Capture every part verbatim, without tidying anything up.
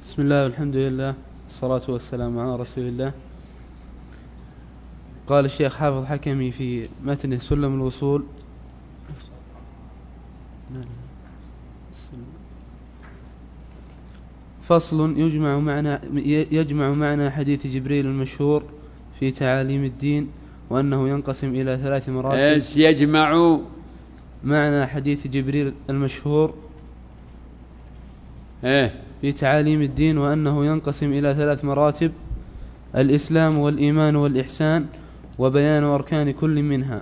بسم الله والحمد لله الصلاة والسلام على رسول الله. قال الشيخ حافظ حكمي في متن سلم الوصول: فصل يجمع معنى يجمع معنى حديث جبريل المشهور في تعاليم الدين وأنه ينقسم إلى ثلاث مراتب. ايش يجمع معنى حديث جبريل المشهور ايه في تعاليم الدين وأنه ينقسم إلى ثلاث مراتب: الإسلام والإيمان والإحسان، وبيان أركان كل منها.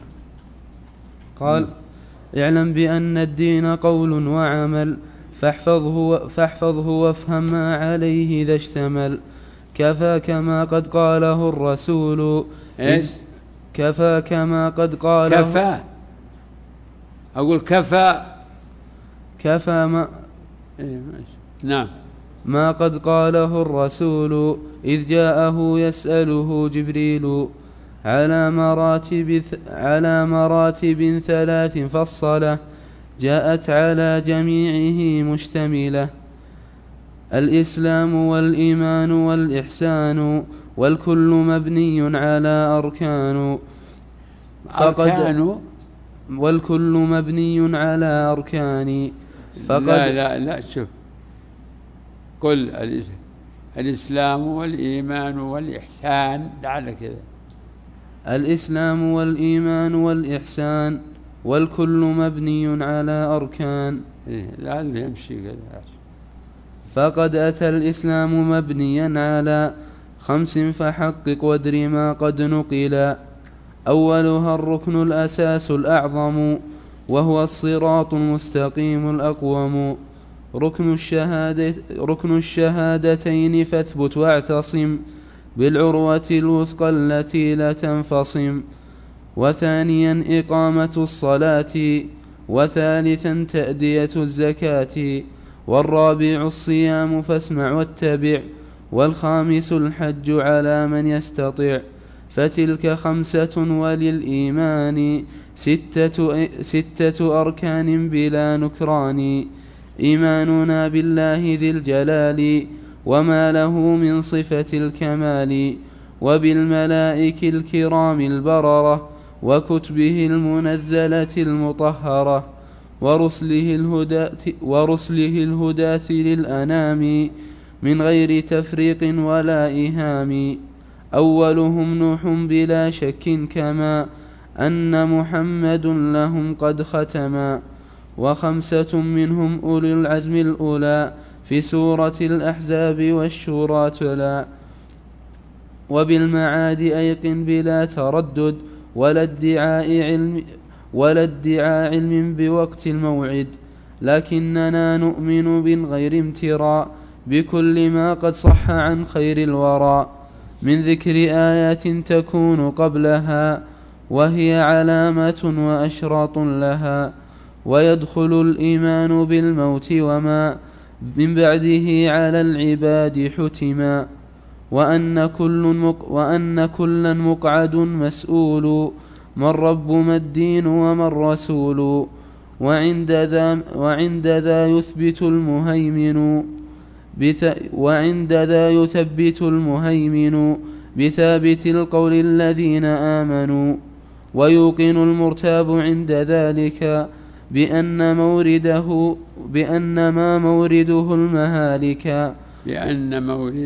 قال: اعلم بأن الدين قول وعمل، فاحفظه, فاحفظه وافهم ما عليه إذا اشتمل. كفاك ما قد قاله الرسول. ايش كفاك ما قد قاله كفى أقول كفى كفى ما إيه ماشي. نعم ما قد قاله الرسول إذ جاءه يسأله جبريل على مراتب على مراتب ثلاث فصلة جاءت على جميعه مشتملة: الإسلام والإيمان والإحسان، والكل مبني على أركان. أركان والكل مبني على أركان. فقد لا لا لا شوف قل الإسلام والإيمان والإحسان لعل كذا. الإسلام والإيمان والإحسان، والكل مبني على أركان. إيه لعل يمشي كذا. فقد أتى الإسلام مبنيا على خمس فحقق وادر ما قد نقلا: أولها الركن الأساس الأعظم، وهو الصراط المستقيم الأقوم. ركن الشهادة ركن الشهادتين فاثبت واعتصم، بالعروة الوثقى التي لا تنفصم. وثانيا إقامة الصلاة، وثالثا تأدية الزكاة، والرابع الصيام فاسمع واتبع، والخامس الحج على من يستطع. فتلك خمسة وللإيمان ستة, ستة أركان بلا نكران: إيماننا بالله ذي الجلال وما له من صفة الكمال، وبالملائكة الكرام البررة، وكتبه المنزلة المطهرة، ورسله الهداة, ورسله الهداة للأنام من غير تفريق ولا إهام. أولهم نوح بلا شك، كما أن محمد لهم قد ختما. وخمسة منهم أولي العزم الأولى في سورة الأحزاب والشورى تلا. وبالمعاد أيقن بلا تردد، ولا ادعاء علم, ولا ادعاء علم بوقت الموعد، لكننا نؤمن من غير امتراء بكل ما قد صح عن خير الورى، من ذكر آيات تكون قبلها، وهي علامة وأشراط لها. ويدخل الإيمان بالموت وما من بعده على العباد حتما، وأن كل مق وأن كلا مقعد مسؤول، من رب ما الدين وما الرسول. وعند ذا وعند ذا يثبت المهيمن وعند ذا يثبت المهيمن بثابت القول الذين آمنوا. ويوقن المرتاب عند ذلك بأن مورده بأن ما مورده المهالك بأن مورده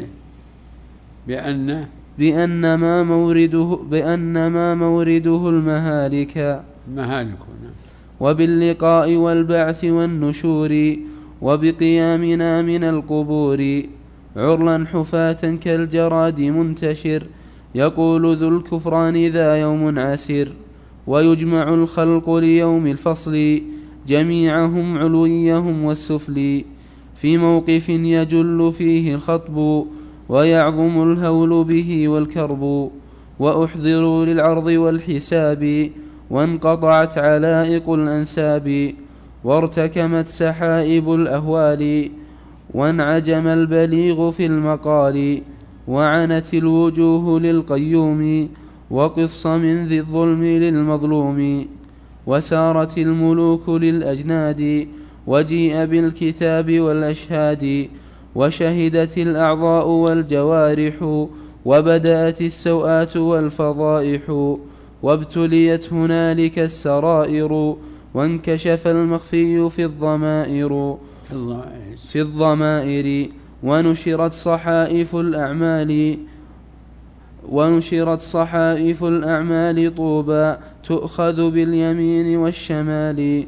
بأن بأن ما مورده بأن ما مورده المهالك مهالك. وباللقاء والبعث والنشور، وبقيامنا من القبور، عرلا حفاة كالجراد منتشر، يقول ذو الكفران ذا يوم عسير. ويجمع الخلق ليوم الفصل، جميعهم علويهم والسفلي، في موقف يجل فيه الخطب، ويعظم الهول به والكرب. وأحضروا للعرض والحساب، وانقطعت علائق الأنساب، وارتكمت سحائب الأهوال، وانعجم البليغ في المقال، وعنت الوجوه للقيوم، وقص من ذي الظلم للمظلوم. وسارت الملوك للأجناد، وجيء بالكتاب والأشهاد، وشهدت الأعضاء والجوارح وبدأت السوءات والفضائح وابتليت هنالك السرائر وانكشف المخفي في الضمائر في الضمائر ونشرت صحائف الأعمال ونشرت صحائف الأعمال طوبى تؤخذ باليمين والشمال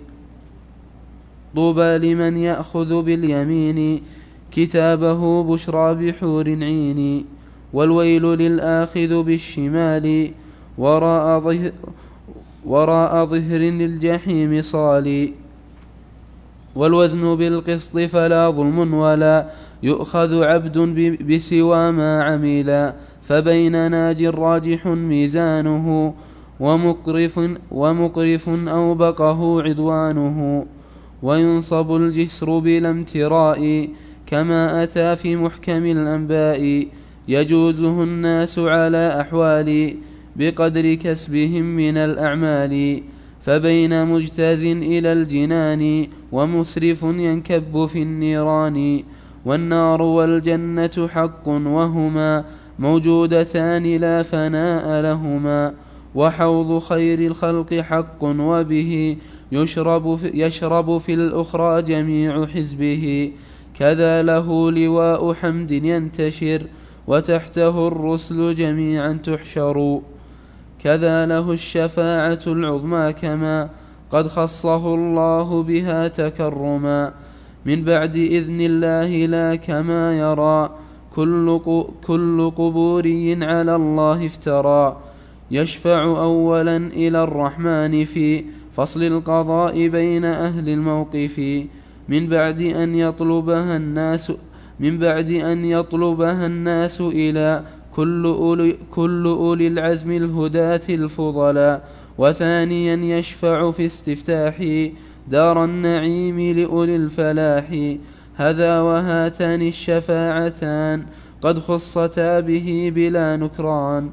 طوبى لمن يأخذ باليمين كتابه بشرى بحور عين والويل للآخذ بالشمال وراء ظهر, وراء ظهر للجحيم صالي والوزن بالقسط فلا ظلم ولا يؤخذ عبد بسوى ما عمل فبين ناج راجح ميزانه ومقرف, ومقرف أوبقه عدوانه وينصب الجسر بلا امتراء كما أتى في محكم الأنباء يجوزه الناس على أحوال بقدر كسبهم من الأعمال فبين مجتاز إلى الجنان ومسرف ينكب في النيران والنار والجنة حق وهما موجودتان لا فناء لهما وحوض خير الخلق حق وبه يشرب في, يشرب في الأخرى جميع حزبه كذا له لواء حمد ينتشر وتحته الرسل جميعا تحشر كذا له الشفاعة العظمى كما قد خصه الله بها تكرما من بعد إذن الله لا كما يرى كل, كل قبوري على الله افترى يشفع أولا إلى الرحمن في فصل القضاء بين أهل الموقف من بعد أن يطلبها الناس من بعد أن يطلبها الناس إلى كل أولي, كل أولي العزم الهداة الفضلاء وثانيا يشفع في استفتاح دار النعيم لأولي الفلاح هذا وهاتان الشفاعتان قد خصتا به بلا نكران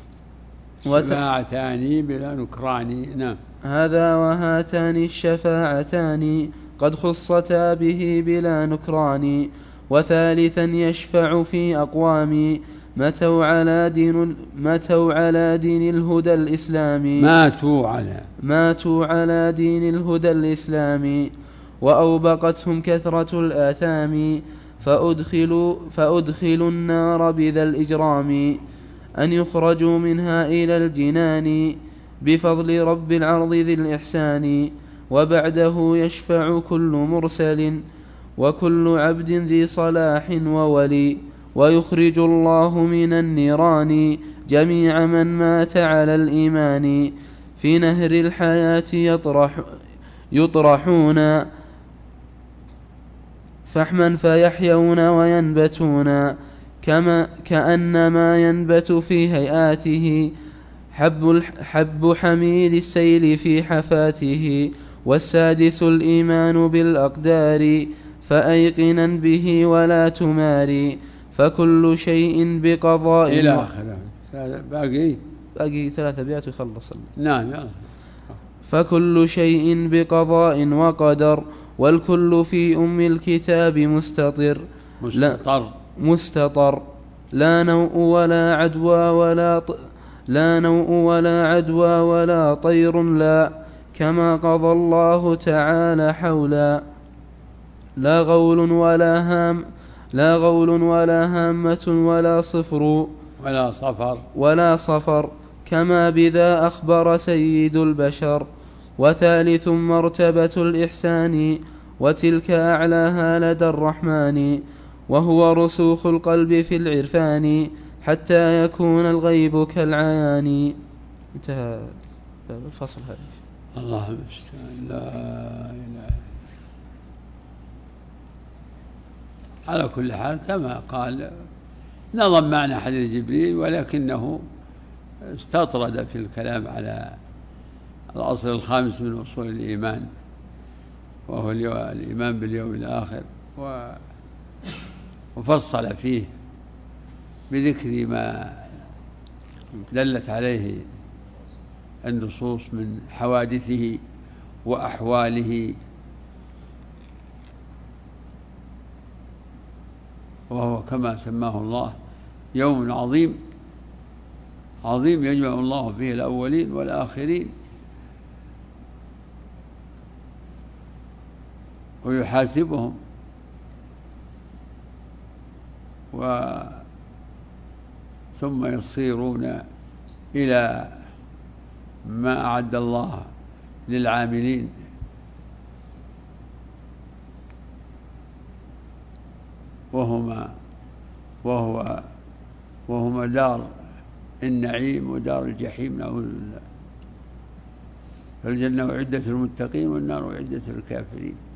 شفاعتان بلا نكران نعم هذا وهاتان الشفاعتان قد خصتا به بلا نكران وثالثا يشفع في أقوام ماتوا على دين ماتوا على دين الهدى الإسلامي ماتوا على ماتوا على دين الهدى الإسلامي وأوبقتهم كثرة الآثام فأدخلوا فأدخلوا النار بذا الإجرام أن يخرجوا منها إلى الجنان بفضل رب العرض ذي الإحسان وبعده يشفع كل مرسل وكل عبد ذي صلاح وولي ويخرج الله من النيران جميع من مات على الإيمان في نهر الحياة يطرح يطرحون فحما فيحيون وينبتون كما كأنما ينبت في هيئاته حب, حب حميل السيل في حفاته والسادس الإيمان بالأقدار فأيقنا به ولا تماري فكل شيء بقضاء إلى آخره باقي باقي ثلاثة أبيات ويخلص نعم يلا. فكل شيء بقضاء وقدر والكل في أم الكتاب مستطر مستطر مستطر لا نوء ولا عدوى ولا ط... لا نوء ولا عدوى ولا طير لا كما قضى الله تعالى حولا لا غول ولا هام لا غول ولا هامة ولا صفر ولا صفر ولا صفر كما بذا أخبر سيد البشر وثالث مرتبة الإحسان وتلك أعلاها لدى الرحمن وهو رسوخ القلب في العرفان حتى يكون الغيب كالعيان. انتهى الفصل هذا. الله المستعان. لا إله. على كل حال كما قال نظم معنى حديث جبريل ولكنه استطرد في الكلام على الأصل الخامس من أصول الإيمان وهو الإيمان باليوم الآخر وفصل فيه بذكر ما دلت عليه النصوص من حوادثه وأحواله وهو كما سماه الله يوم عظيم عظيم يجمع الله فيه الأولين والآخرين ويحاسبهم و ثم يصيرون إلى ما أعد الله للعاملين وهما وهو وهما دار النعيم ودار الجحيم، نعوذ بالله. فالجنة أعدت للمتقين والنار أعدت للكافرين.